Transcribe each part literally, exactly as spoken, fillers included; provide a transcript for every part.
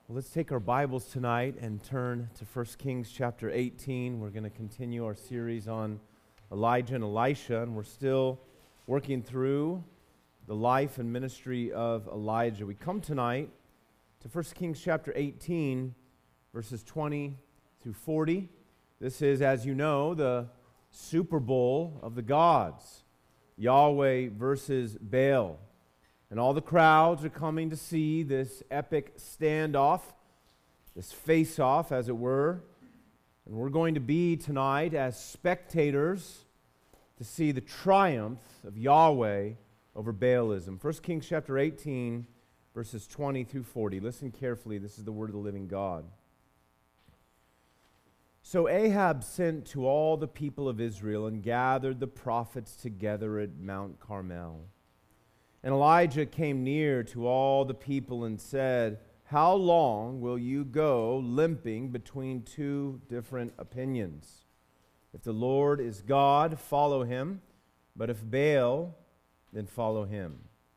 Well, let's take our Bibles tonight and turn to First Kings chapter eighteen. We're going to continue our series on Elijah and Elisha, and we're still working through the life and ministry of Elijah. We come tonight to First Kings chapter eighteen, verses twenty through forty. This is, as you know, the Super Bowl of the gods, Yahweh versus Baal. And all the crowds are coming to see this epic standoff, this face-off, as it were. And we're going to be tonight as spectators to see the triumph of Yahweh over Baalism. First Kings chapter eighteen, verses twenty through forty. Listen carefully. This is the word of the living God. So Ahab sent to all the people of Israel and gathered the prophets together at Mount Carmel. And Elijah came near to all the people and said, "How long will you go limping between two different opinions? If the Lord is God, follow him, but if Baal, then follow him."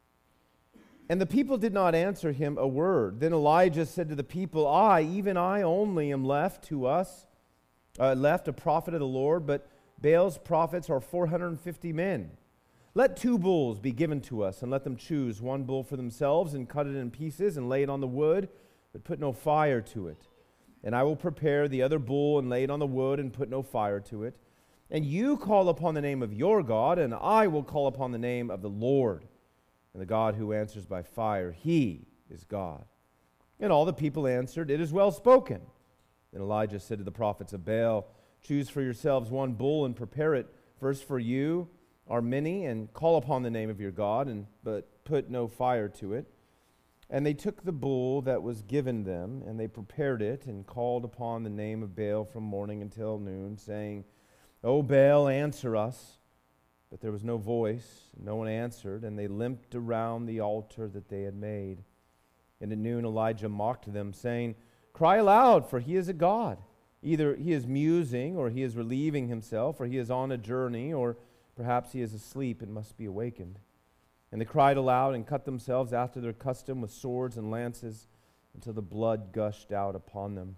And the people did not answer him a word. Then Elijah said to the people, "I, even I only am left to us, uh, left a prophet of the Lord, but Baal's prophets are four hundred fifty men. Let two bulls be given to us, and let them choose one bull for themselves, and cut it in pieces, and lay it on the wood, but put no fire to it. And I will prepare the other bull, and lay it on the wood, and put no fire to it. And you call upon the name of your God, and I will call upon the name of the Lord. And the God who answers by fire, he is God." And all the people answered, "It is well spoken." Then Elijah said to the prophets of Baal, "Choose for yourselves one bull, and prepare it first for you, are many, and call upon the name of your God, and but put no fire to it." And they took the bull that was given them, and they prepared it, and called upon the name of Baal from morning until noon, saying, "O Baal, answer us." But there was no voice, and no one answered, and they limped around the altar that they had made. And at noon Elijah mocked them, saying, "Cry aloud, for he is a god. Either he is musing, or he is relieving himself, or he is on a journey, or perhaps he is asleep and must be awakened." And they cried aloud and cut themselves after their custom with swords and lances until the blood gushed out upon them.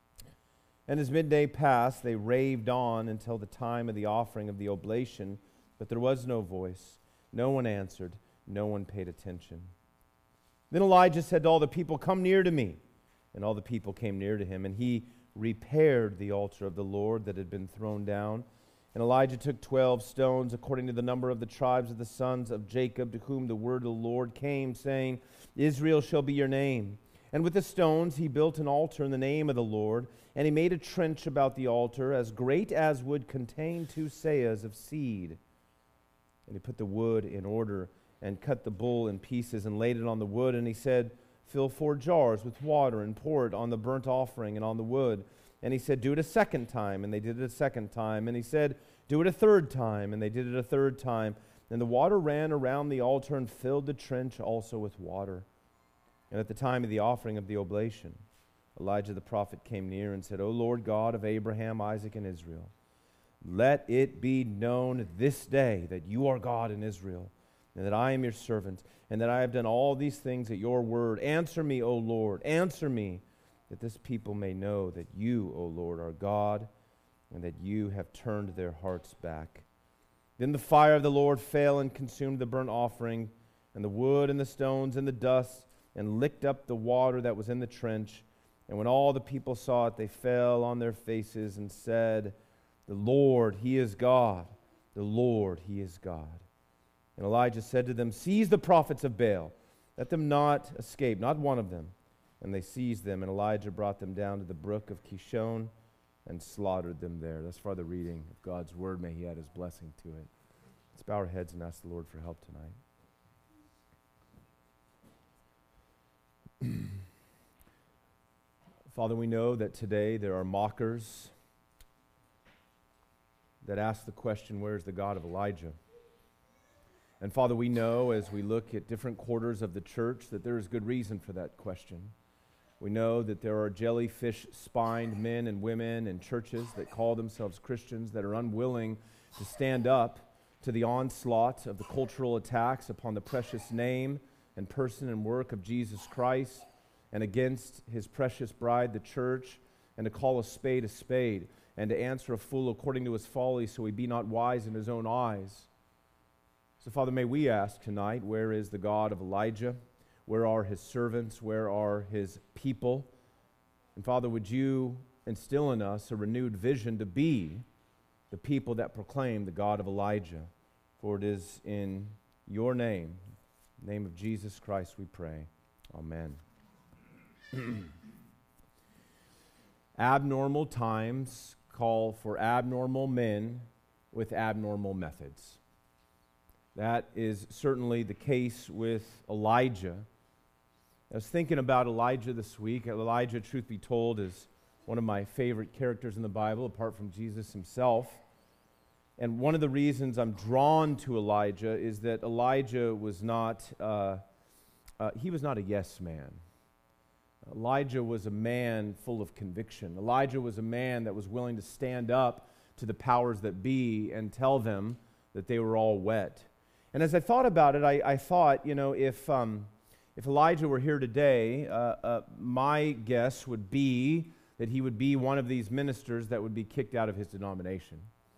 And as midday passed, they raved on until the time of the offering of the oblation, but there was no voice. No one answered. No one paid attention. Then Elijah said to all the people, "Come near to me." And all the people came near to him, and he repaired the altar of the Lord that had been thrown down. And Elijah took twelve stones, according to the number of the tribes of the sons of Jacob, to whom the word of the Lord came, saying, "Israel shall be your name." And with the stones he built an altar in the name of the Lord, and he made a trench about the altar, as great as would contain two seahs of seed. And he put the wood in order, and cut the bull in pieces, and laid it on the wood, and he said, "Fill four jars with water, and pour it on the burnt offering and on the wood." And he said, "Do it a second time." And they did it a second time. And he said, "Do it a third time." And they did it a third time. And the water ran around the altar and filled the trench also with water. And at the time of the offering of the oblation, Elijah the prophet came near and said, "O Lord God of Abraham, Isaac, and Israel, let it be known this day that you are God in Israel, and that I am your servant, and that I have done all these things at your word. Answer me, O Lord, answer me, that this people may know that you, O Lord, are God, and that you have turned their hearts back." Then the fire of the Lord fell and consumed the burnt offering, and the wood, and the stones, and the dust, and licked up the water that was in the trench. And when all the people saw it, they fell on their faces and said, "The Lord, he is God. The Lord, he is God." And Elijah said to them, "Seize the prophets of Baal. Let them not escape, not one of them." And they seized them, and Elijah brought them down to the brook of Kishon and slaughtered them there. That's for the reading of God's word. May he add his blessing to it. Let's bow our heads and ask the Lord for help tonight. Father, we know that today there are mockers that ask the question, where is the God of Elijah? And Father, we know as we look at different quarters of the church that there is good reason for that question. We know that there are jellyfish-spined men and women in churches that call themselves Christians that are unwilling to stand up to the onslaught of the cultural attacks upon the precious name and person and work of Jesus Christ. and against his precious bride, the church, and to call a spade a spade, and to answer a fool according to his folly, so he be not wise in his own eyes. So, Father, may we ask tonight, where is the God of Elijah? Where are his servants? Where are his people? And Father, would you instill in us a renewed vision to be the people that proclaim the God of Elijah? For it is in your name, name of Jesus Christ, we pray. Amen. Abnormal times call for abnormal men with abnormal methods. That is certainly the case with Elijah. I was thinking about Elijah this week. Elijah, truth be told, is one of my favorite characters in the Bible, apart from Jesus himself. And one of the reasons I'm drawn to Elijah is that Elijah was not, uh, uh, he was not a yes man. Elijah was a man full of conviction. Elijah was a man that was willing to stand up to the powers that be and tell them that they were all wet. And as I thought about it, I, I thought, you know, if um, if Elijah were here today, uh, uh, my guess would be that he would be one of these ministers that would be kicked out of his denomination.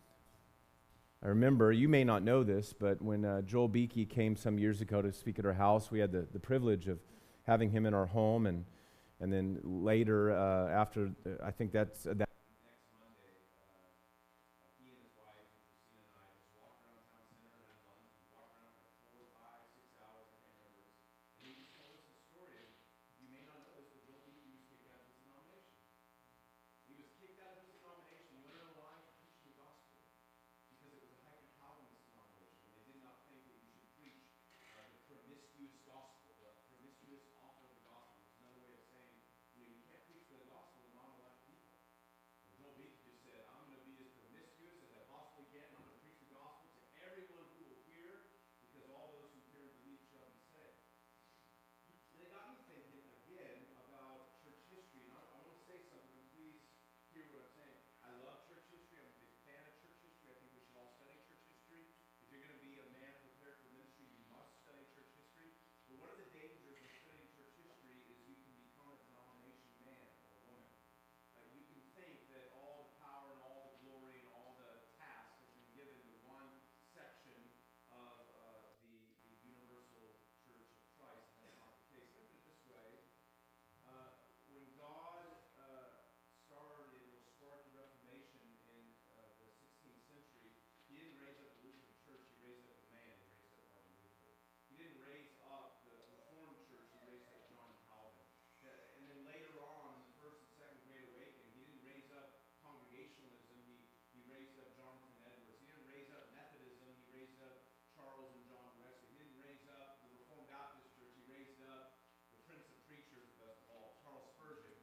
I remember, you may not know this, but when uh, Joel Beakey came some years ago to speak at our house, we had the, the privilege of having him in our home, and and then later, uh, after, uh, I think that's, uh, that next Monday, uh, he and his wife, Christina and I, just walked around town center and had lunch. We walked around for four, five, six hours, I can't remember. And he just told us the story of, you may not know this, but Joel Beakey was kicked out of his denomination. He was kicked out of his denomination. You want to know why? For preaching the gospel. Because it was a hyper-Calvinist denomination, and they did not think that you should preach uh, the promiscuous gospel, the promiscuous offer of the gospel, which is another way of saying, you know, you can't preach the gospel to non-elect people. And Joel Beakey just said, I'm going to be as promiscuous as I possibly can, and I'm going to preach the gospel to everyone who will hear, because all those who hear and believe shall be saved. And it got me thinking again about church history, and I, I want to say something, and please hear what I'm saying. I love church history. I'm a big fan of church history. I think we should all study church history. If you're going to be a man prepared for ministry, you must study church history. But one of the dangers of studying church history is you can become a denomination man or woman. Uh, you can think that all the power and all the glory and all the task has been given to one section of uh, the, the universal church of Christ, and that's not the case. Let me put it this way. Uh, when God uh, started or sparked the Reformation in uh, the sixteenth century, he didn't raise up the Lutheran Church, he raised up a man, he raised up Martin Luther. He didn't raise up the Reformed Church, he raised up John Calvin. Uh, and then later on, in the First and Second Great Awakening, he didn't raise up Congregationalism, he, he raised up Jonathan Edwards. He didn't raise up Methodism, he raised up Charles and John Wesley. He didn't raise up the Reformed Baptist Church, he raised up the Prince of Preachers, the best of all, Charles Spurgeon.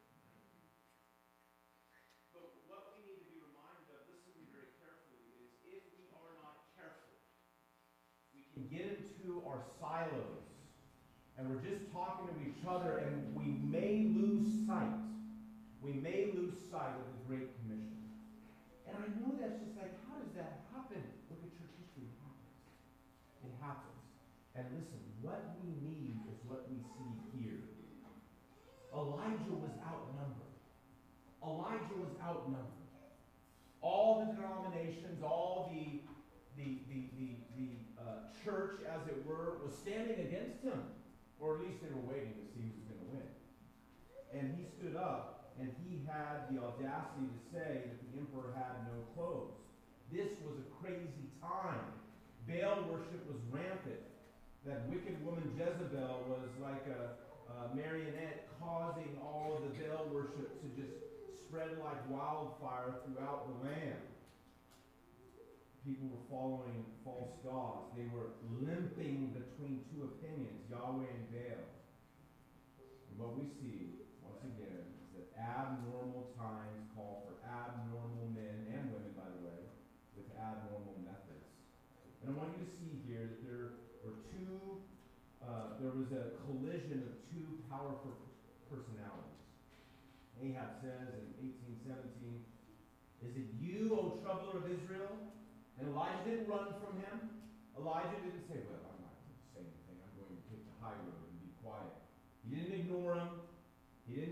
But what we need to be reminded of, listen to me very carefully, is if we are not careful, we can get into our silos, and we're just talking to each other, and we may lose sight. We may lose sight of the Great Commission. And I know that's just like, how does that happen? Look at church history. It happens. It happens. And listen, what we need is what we see here. Elijah was outnumbered. Elijah was outnumbered. All the denominations, all the the the the, the uh, church, as it were, was standing against him, or at least they were waiting to see who was going to win. And he stood up, and he had the audacity to say that the emperor had no clothes. This was a crazy time. Baal worship was rampant. That wicked woman Jezebel was like a, a marionette, causing all of the Baal worship to just spread like wildfire throughout the land. People were following false gods. They were limping between two opinions, Yahweh and Baal. And what we see, once again, is that abnormal times call for abnormal men and women, by the way, with abnormal methods. And I want you to see here that there were two, uh, there was a collision of two powerful personalities. Ahab says in eighteen seventeen, "Is it you, O troubler of Israel?" And Elijah didn't run from him. Elijah didn't say, "Well, I'm not going to say anything. I'm going to take the high road and be quiet." He didn't ignore him.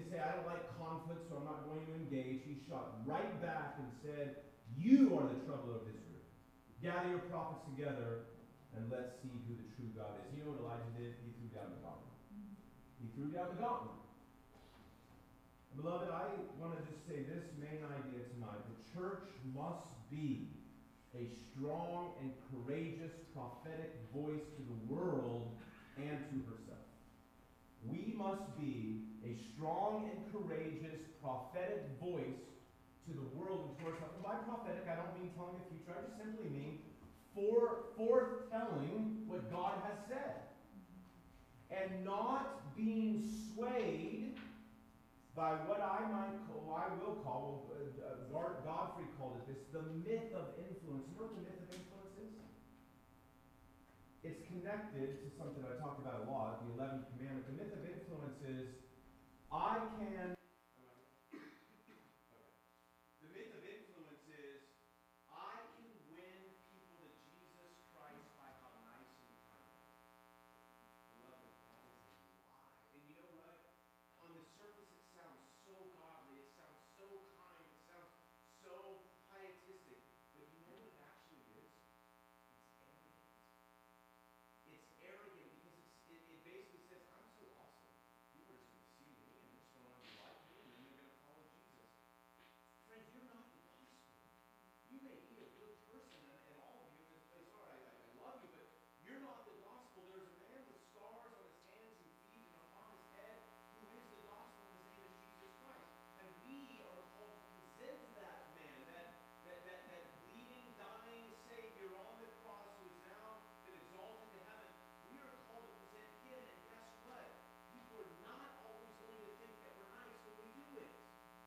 didn't say, I don't like conflict, so I'm not going to engage. He shot right back and said, you are the troubler of Israel. Gather your prophets together, and let's see who the true God is. You know what Elijah did? He threw down the gauntlet. He threw down the gauntlet. Beloved, I want to just say this main idea tonight. The church must be a strong and courageous prophetic voice to the world and to herself. We must be a strong and courageous prophetic voice to the world and to ourselves. And by prophetic, I don't mean telling the future. I just simply mean for, foretelling what God has said. And not being swayed by what I might call, I will call, uh, Godfrey called it this, the myth of influence. You know what the myth of influence is? It's connected to something I talked about a lot, the eleventh commandment. The myth of influence is, I can... The myth of influence is, I can win people to Jesus Christ by how nice and kind I am. Beloved, that is a lie. And you know what? On the surface, it sounds so godly, it sounds so kind, it sounds so pietistic. But you know what it actually is? It's arrogant. It's arrogant because it's, it, it basically says, I'm so awesome. People are just going to see me and they're just going to like me and then they're going to follow Jesus. Friend, you're not the gospel. You may be a good person, and, and all of you in this place are. I, I, I love you, but you're not the gospel. There's a man with scars on his hands and feet and upon his head who is the gospel. His name is Jesus Christ. And we are called to present that man, that, that, that, that bleeding, dying Savior on the cross who is now been exalted to heaven. We are called to present him, and guess what? People are not always going to think that we're nice when we do it.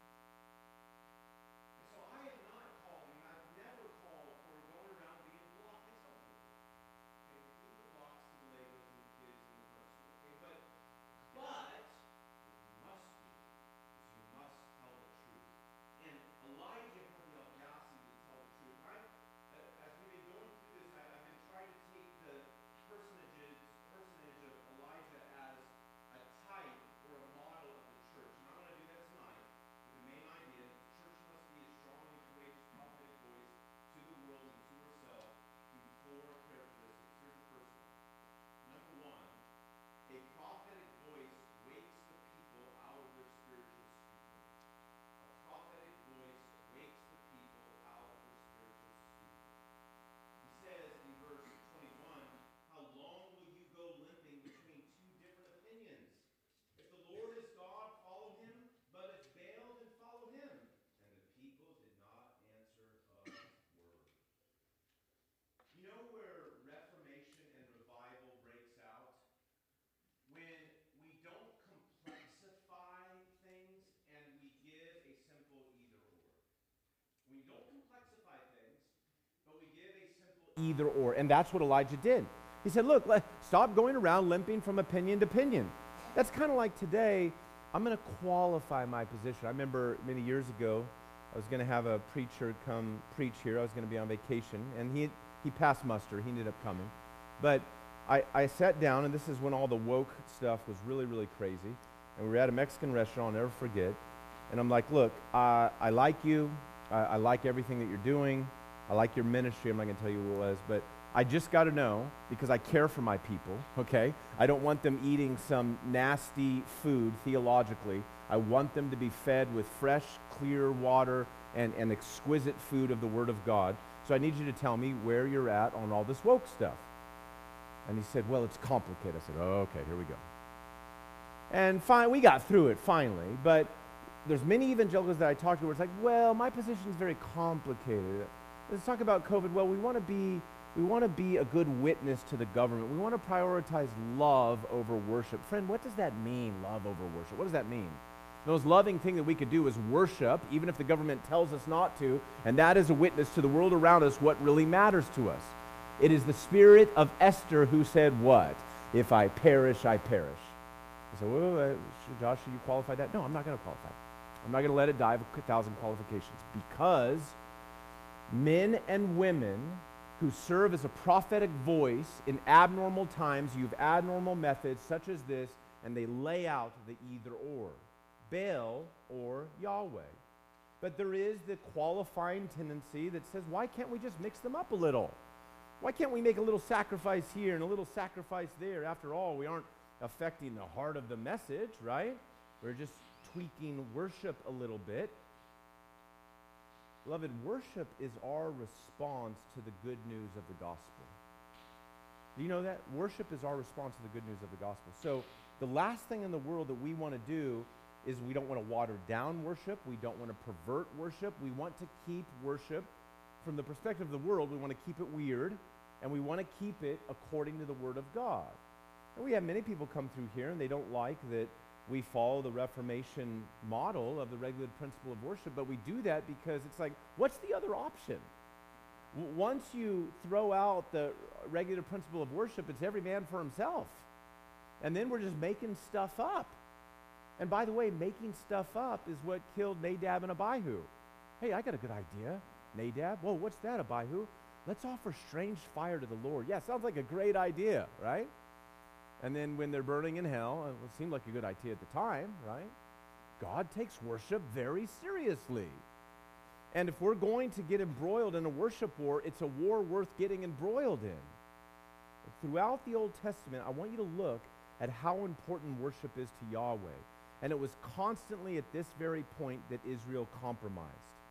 And so I am not calling, I've never called for going around being blocked. It's okay. Okay, leave the blocks to the Legos and the kids and the person. Okay, but but you must be, is you must tell the truth. And Elijah had the audacity to tell the truth. I, uh, as we've been going through this, I, I've been trying to take the personages, personage of Elijah as a type or a model of the church. And I want to do that tonight with the main idea that the church must be a strong and courageous prophetic voice to the world and to herself through four characteristics. Here's the first one. Number one, a prophetic voice wakes the people out of their spiritual stupor. A prophetic voice wakes the people out of their spiritual stupor. He says in verse twenty-one, how long will you go limping between two different opinions? If the Lord is God, follow him, but if Baal, then follow him. And the people did not answer a word. You know where reformation and revival breaks out? When we don't complexify things and we give a simple either or. We don't complexify things, but we give a simple either or. And that's what Elijah did. He said, look, let, stop going around limping from opinion to opinion. That's kind of like today, I'm going to qualify my position. I remember many years ago, I was going to have a preacher come preach here. I was going to be on vacation, and he he passed muster. He ended up coming. But I, I sat down, and this is when all the woke stuff was really, really crazy. And we were at a Mexican restaurant, I'll never forget. And I'm like, look, uh, I like you. I, I like everything that you're doing. I like your ministry. I'm not going to tell you what it was. But I just got to know, because I care for my people, okay? I don't want them eating some nasty food theologically. I want them to be fed with fresh, clear water and, and exquisite food of the Word of God. So I need you to tell me where you're at on all this woke stuff. And he said, well, it's complicated. I said, oh, okay, here we go. And fine, we got through it finally, but there's many evangelicals that I talked to where it's like, well, my position is very complicated. Let's talk about COVID. Well, we want to be we want to be a good witness to the government. We want to prioritize love over worship. Friend, what does that mean, love over worship? What does that mean? The most loving thing that we could do is worship, even if the government tells us not to, and that is a witness to the world around us what really matters to us. It is the spirit of Esther who said what? If I perish, I perish. You say, well, uh, Josh, should you qualify that? No, I'm not going to qualify. I'm not going to let it die of a thousand qualifications, because men and women who serve as a prophetic voice in abnormal times use abnormal methods such as this, and they lay out the either or. Baal or Yahweh. But there is the qualifying tendency that says, why can't we just mix them up a little? Why can't we make a little sacrifice here and a little sacrifice there? After all, we aren't affecting the heart of the message, right? We're just tweaking worship a little bit. Beloved, worship is our response to the good news of the gospel. Do you know that? Worship is our response to the good news of the gospel. So the last thing in the world that we want to do is we don't want to water down worship. We don't want to pervert worship. We want to keep worship from the perspective of the world. We want to keep it weird, and we want to keep it according to the Word of God. And we have many people come through here, and they don't like that we follow the Reformation model of the regulated principle of worship, but we do that because it's like, what's the other option? W- once you throw out the regulated principle of worship, it's every man for himself. And then we're just making stuff up. And by the way, making stuff up is what killed Nadab and Abihu. Hey, I got a good idea. Nadab, whoa, what's that, Abihu? Let's offer strange fire to the Lord. Yeah, sounds like a great idea, right? And then when they're burning in hell, it seemed like a good idea at the time, right? God takes worship very seriously. And if we're going to get embroiled in a worship war, it's a war worth getting embroiled in. Throughout the Old Testament, I want you to look at how important worship is to Yahweh. And it was constantly at this very point that Israel compromised.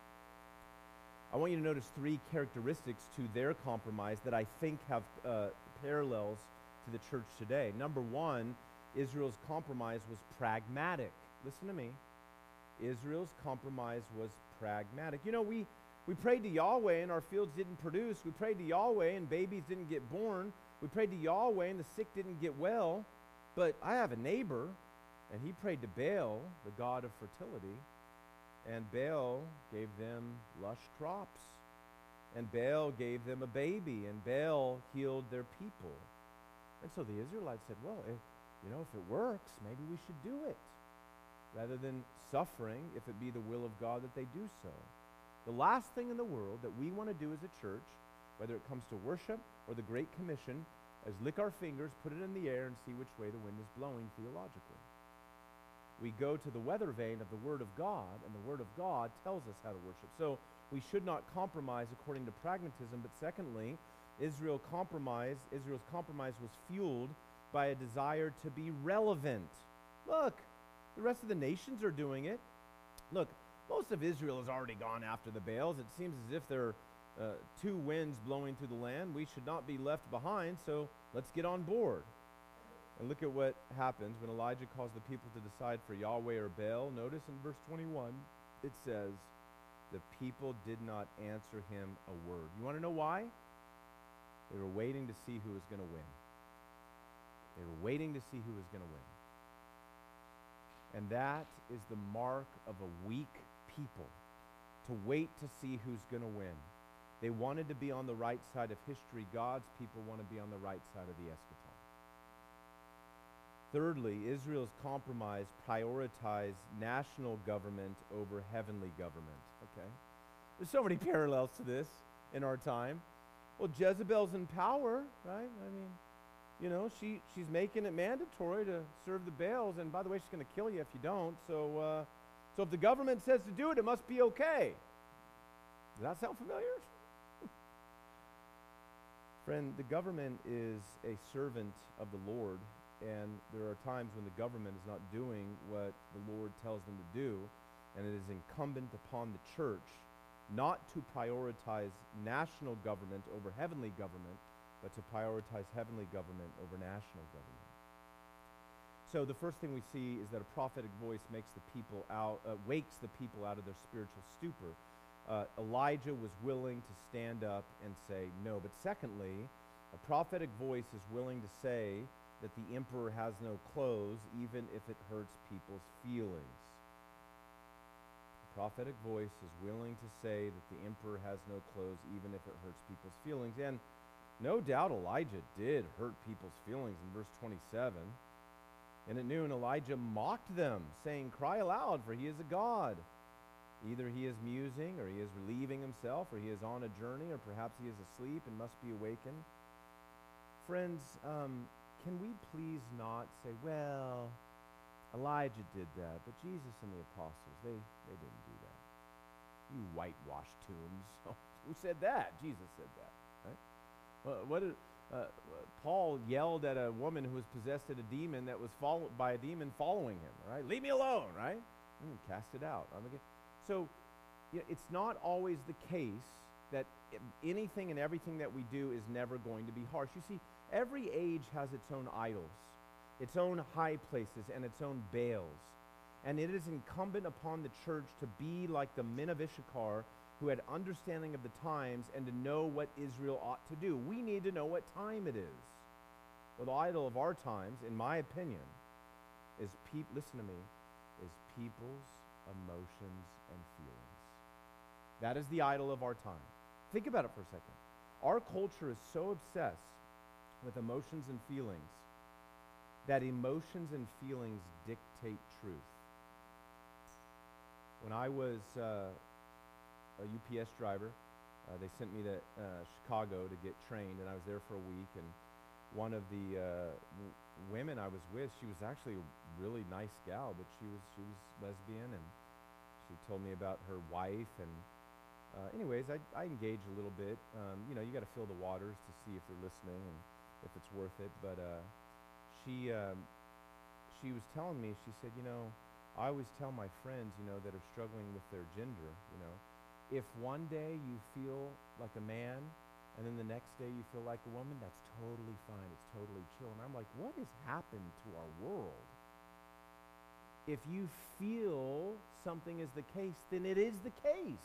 I want you to notice three characteristics to their compromise that I think have uh, parallels to the church today. Number one, Israel's compromise was pragmatic. Listen to me. Israel's compromise was pragmatic. You know, we, we prayed to Yahweh and our fields didn't produce. We prayed to Yahweh and babies didn't get born. We prayed to Yahweh and the sick didn't get well. But I have a neighbor, and he prayed to Baal, the god of fertility, and Baal gave them lush crops. And Baal gave them a baby, and Baal healed their people. And so the Israelites said, well, if, you know, if it works, maybe we should do it, rather than suffering if it be the will of God that they do so. The last thing in the world that we want to do as a church, whether it comes to worship or the Great Commission, is lick our fingers, put it in the air, and see which way the wind is blowing theologically. We go to the weather vane of the Word of God, and the Word of God tells us how to worship. So we should not compromise according to pragmatism, but secondly, Israel compromise, Israel's compromise was fueled by a desire to be relevant. Look, the rest of the nations are doing it. Look, most of Israel has already gone after the Baals. It seems as if there are uh, two winds blowing through the land. We should not be left behind, so let's get on board. And look at what happens when Elijah calls the people to decide for Yahweh or Baal. Notice in verse twenty-one, it says, the people did not answer him a word. You want to know why? They were waiting to see who was going to win. They were waiting to see who was going to win. And that is the mark of a weak people, to wait to see who's going to win. They wanted to be on the right side of history. God's people want to be on the right side of the eschaton. Thirdly, Israel's compromise prioritized national government over heavenly government. Okay? There's so many parallels to this in our time. Well, Jezebel's in power, right? I mean, you know, she, she's making it mandatory to serve the Baals, and by the way, she's going to kill you if you don't. So, uh, so if the government says to do it, it must be okay. Does that sound familiar? Friend, the government is a servant of the Lord, and there are times when the government is not doing what the Lord tells them to do, and it is incumbent upon the church not to prioritize national government over heavenly government, but to prioritize heavenly government over national government. So the first thing we see is that a prophetic voice makes the people out, uh, wakes the people out of their spiritual stupor. Uh, Elijah was willing to stand up and say no. But secondly, a prophetic voice is willing to say that the emperor has no clothes, even if it hurts people's feelings. Prophetic voice is willing to say that the emperor has no clothes, even if it hurts people's feelings. And no doubt Elijah did hurt people's feelings in verse twenty-seven. And at noon Elijah mocked them, saying, cry aloud, for he is a god. Either he is musing, or he is relieving himself, or he is on a journey, or perhaps he is asleep and must be awakened. Friends, um, can we please not say, well, Elijah did that, but Jesus and the apostles, they, they didn't do that. You whitewashed tombs. Who said that? Jesus said that. Right? Uh, what did, uh, Paul yelled at a woman who was possessed of a demon that was followed by a demon following him. Right? Leave me alone. Right? And cast it out. So yeah, it's not always the case that anything and everything that we do is never going to be harsh. You see, every age has its own idols, its own high places, and its own Baals. And it is incumbent upon the church to be like the men of Issachar, who had understanding of the times and to know what Israel ought to do. We need to know what time it is. Well, the idol of our times, in my opinion, is, pe- listen to me, is people's emotions and feelings. That is the idol of our time. Think about it for a second. Our culture is so obsessed with emotions and feelings that emotions and feelings dictate truth. When I was uh, a U P S driver, uh, they sent me to uh, Chicago to get trained, and I was there for a week, and one of the uh, w- women I was with, she was actually a really nice gal, but she was she was lesbian, and she told me about her wife, and uh, anyways, I, I engaged a little bit. Um, you know, you got to feel the waters to see if they're listening and if it's worth it, but uh, she um, she was telling me, she said, you know, I always tell my friends, you know, that are struggling with their gender, you know, if one day you feel like a man and then the next day you feel like a woman, that's totally fine. It's totally chill. And I'm like, what has happened to our world? If you feel something is the case, then it is the case.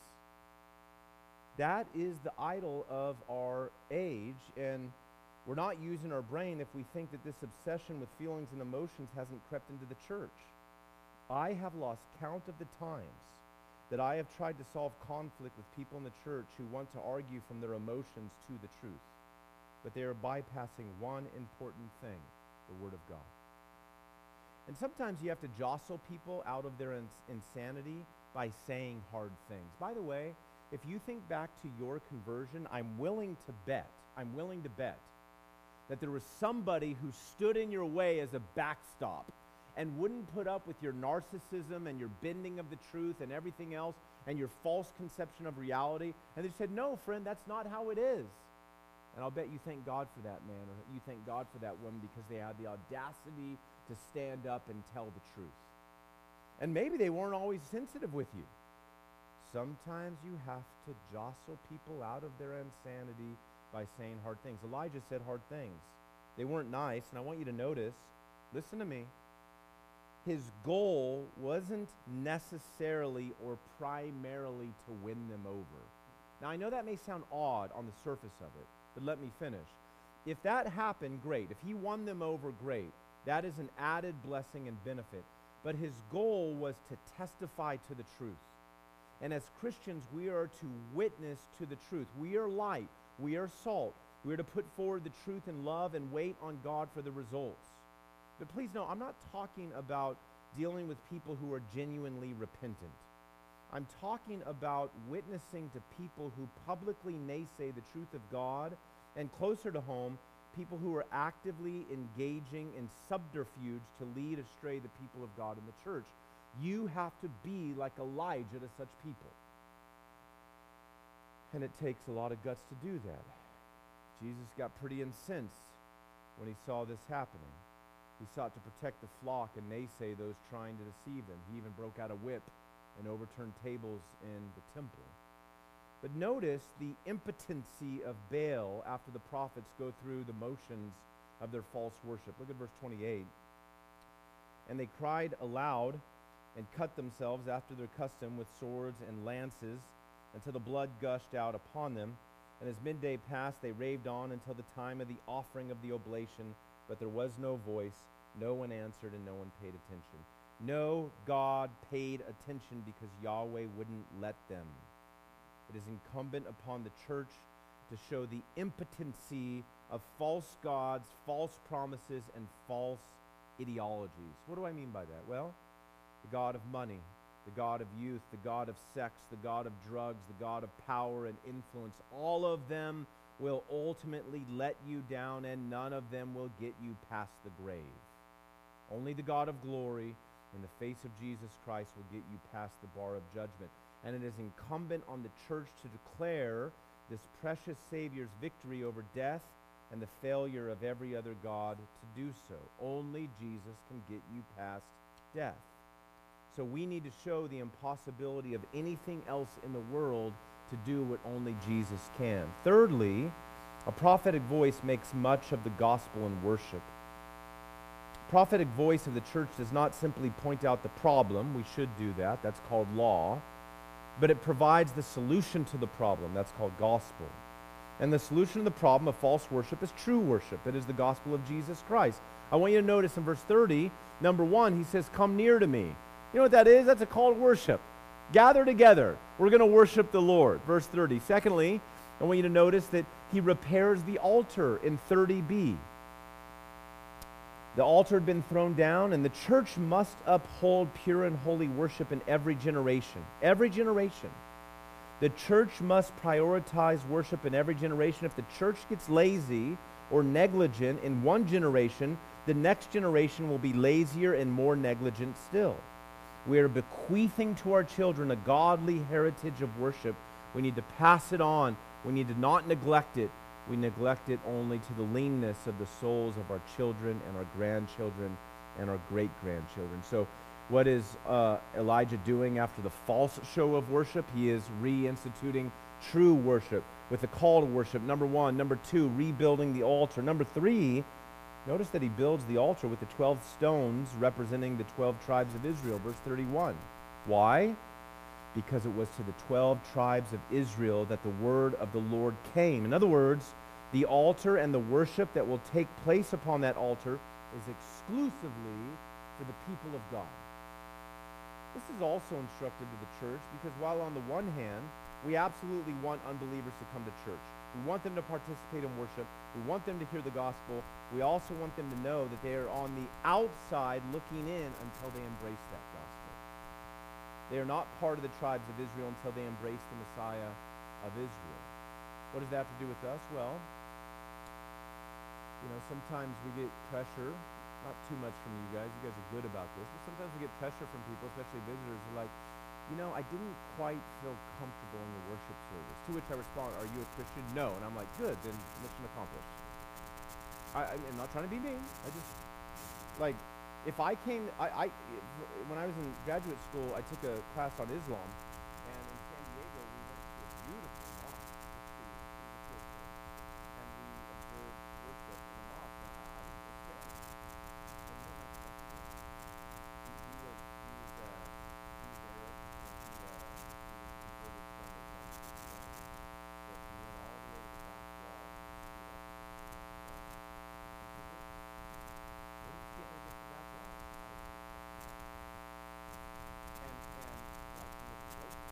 That is the idol of our age, and we're not using our brain if we think that this obsession with feelings and emotions hasn't crept into the church. I have lost count of the times that I have tried to solve conflict with people in the church who want to argue from their emotions to the truth, but they are bypassing one important thing, the Word of God. And sometimes you have to jostle people out of their ins- insanity by saying hard things. By the way, if you think back to your conversion, I'm willing to bet, I'm willing to bet that there was somebody who stood in your way as a backstop and wouldn't put up with your narcissism and your bending of the truth and everything else and your false conception of reality. And they said, no, friend, that's not how it is. And I'll bet you thank God for that man, or you thank God for that woman, because they had the audacity to stand up and tell the truth. And maybe they weren't always sensitive with you. Sometimes you have to jostle people out of their insanity by saying hard things. Elijah said hard things. They weren't nice, and I want you to notice, listen to me, his goal wasn't necessarily or primarily to win them over. Now, I know that may sound odd on the surface of it, but let me finish. If that happened, great. If he won them over, great. That is an added blessing and benefit. But his goal was to testify to the truth. And as Christians, we are to witness to the truth. We are light. We are salt. We are to put forward the truth in love and wait on God for the results. But please know, I'm not talking about dealing with people who are genuinely repentant. I'm talking about witnessing to people who publicly naysay the truth of God, and closer to home, people who are actively engaging in subterfuge to lead astray the people of God in the church. You have to be like Elijah to such people. And it takes a lot of guts to do that. Jesus got pretty incensed when he saw this happening. He sought to protect the flock and naysay those trying to deceive them. He even broke out a whip and overturned tables in the temple. But notice the impotency of Baal after the prophets go through the motions of their false worship. Look at verse twenty-eight. And they cried aloud and cut themselves after their custom with swords and lances until the blood gushed out upon them. And as midday passed, they raved on until the time of the offering of the oblation, but there was no voice, no one answered, and no one paid attention. No, God paid attention because Yahweh wouldn't let them. It is incumbent upon the church to show the impotency of false gods, false promises, and false ideologies. What do I mean by that? Well, the God of money, the God of youth, the God of sex, the God of drugs, the God of power and influence, all of them will ultimately let you down, and none of them will get you past the grave. Only the God of glory, in the face of Jesus Christ will get you past the bar of judgment. And it is incumbent on the church to declare this precious Savior's victory over death and the failure of every other god to do so. Only Jesus can get you past death. So we need to show the impossibility of anything else in the world to do what only Jesus can. Thirdly, a prophetic voice makes much of the gospel in worship. Prophetic voice of the church does not simply point out the problem. We should do that. That's called law. But it provides the solution to the problem. That's called gospel. And the solution to the problem of false worship is true worship. It is the gospel of Jesus Christ. I want you to notice in verse thirty, number one, he says, come near to me. You know what that is? That's a call to worship. Gather together. We're going to worship the Lord. Verse thirty. Secondly, I want you to notice that he repairs the altar in thirty b. The altar had been thrown down, and the church must uphold pure and holy worship in every generation. Every generation. The church must prioritize worship in every generation. If the church gets lazy or negligent in one generation, the next generation will be lazier and more negligent still. We are bequeathing to our children a godly heritage of worship. We need to pass it on. We need to not neglect it. We neglect it only to the leanness of the souls of our children and our grandchildren and our great-grandchildren. So what is uh, Elijah doing after the false show of worship? He is reinstituting true worship with a call to worship. Number one. Number two, rebuilding the altar. Number three, notice that he builds the altar with the twelve stones representing the twelve tribes of Israel. Verse thirty-one. Why? Because it was to the twelve tribes of Israel that the word of the Lord came. In other words, the altar and the worship that will take place upon that altar is exclusively for the people of God. This is also instructive to the church because while on the one hand, we absolutely want unbelievers to come to church. We want them to participate in worship. We want them to hear the gospel. We also want them to know that they are on the outside looking in until they embrace that gospel. They are not part of the tribes of Israel until they embrace the Messiah of Israel. What does that have to do with us? Well, you know, sometimes we get pressure, not too much from you guys. You guys are good about this, but sometimes we get pressure from people, especially visitors, who are like, you know, I didn't quite feel comfortable in the worship service. To which I respond, are you a Christian? No. And I'm like, good, then mission accomplished. I, I'm not trying to be mean. I just, like, if I came, I, I, when I was in graduate school, I took a class on Islam, and in San Diego, we went to a beautiful mosque, and we observed worship in the mosque, and I, I was scared. And then my professor, he, he was, he was, uh, he was Arab, and he, uh, he was converted from Islam to Christianity, but he went all the way to the back wall, and he stood up, and he said, what are you standing against the back wall? And, and like, he was broken.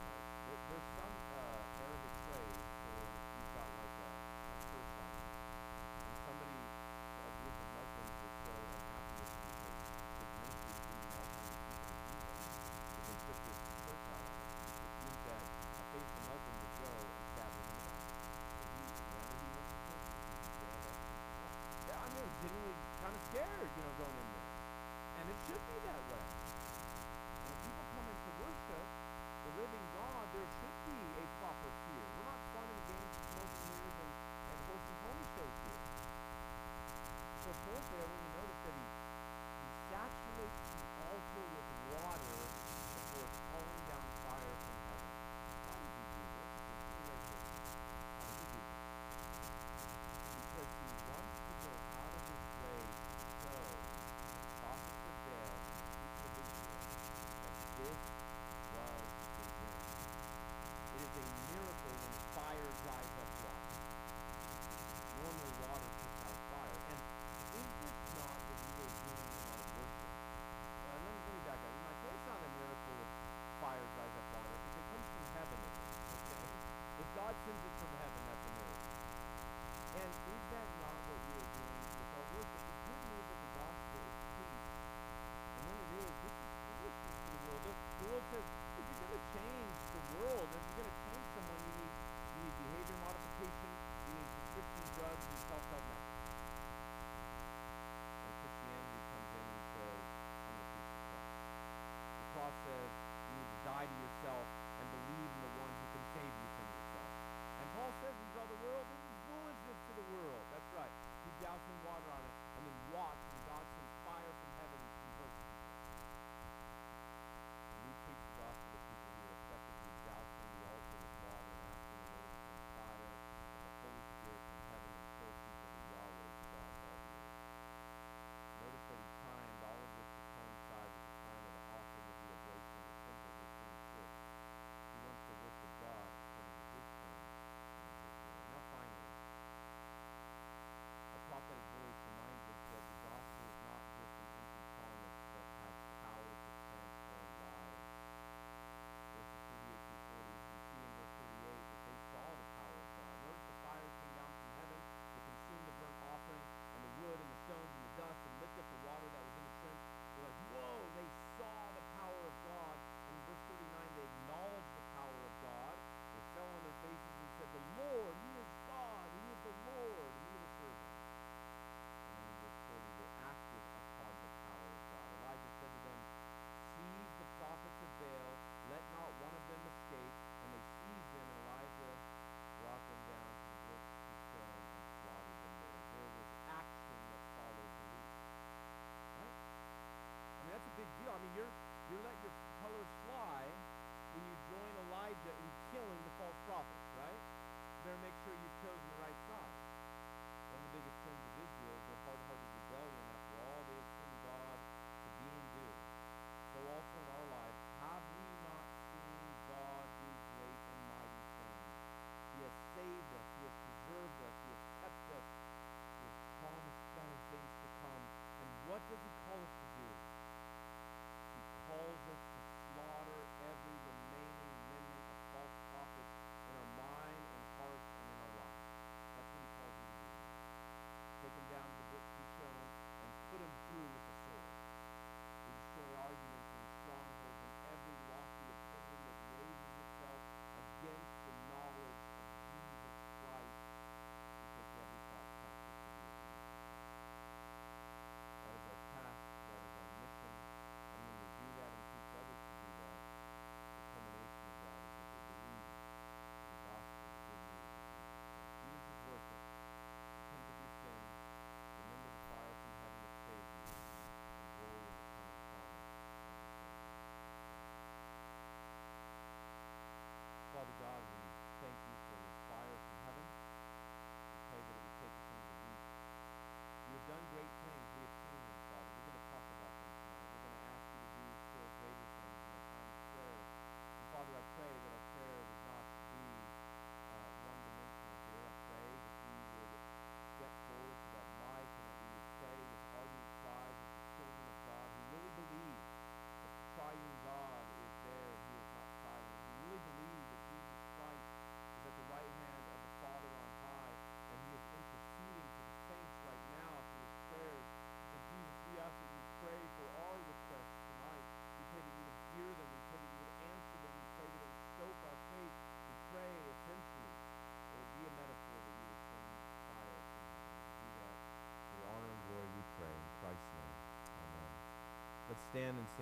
stand and sing.